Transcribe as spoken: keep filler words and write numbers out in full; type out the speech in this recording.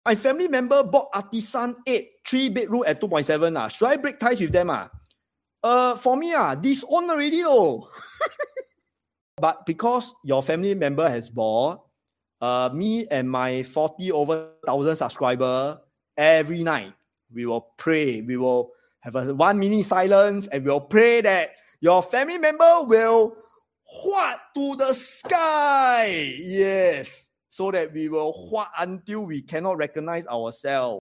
My family member bought Artisan eight, three bedroom at two point seven. Ah. Should I break ties with them? Ah? Uh, for me, ah, disown already. Oh. But because your family member has bought, uh, me and my forty over thousand subscriber, every night, we will pray. We will have a one minute silence and we'll pray that your family member will hua to the sky. Yes. So that we will hua until we cannot recognize ourselves.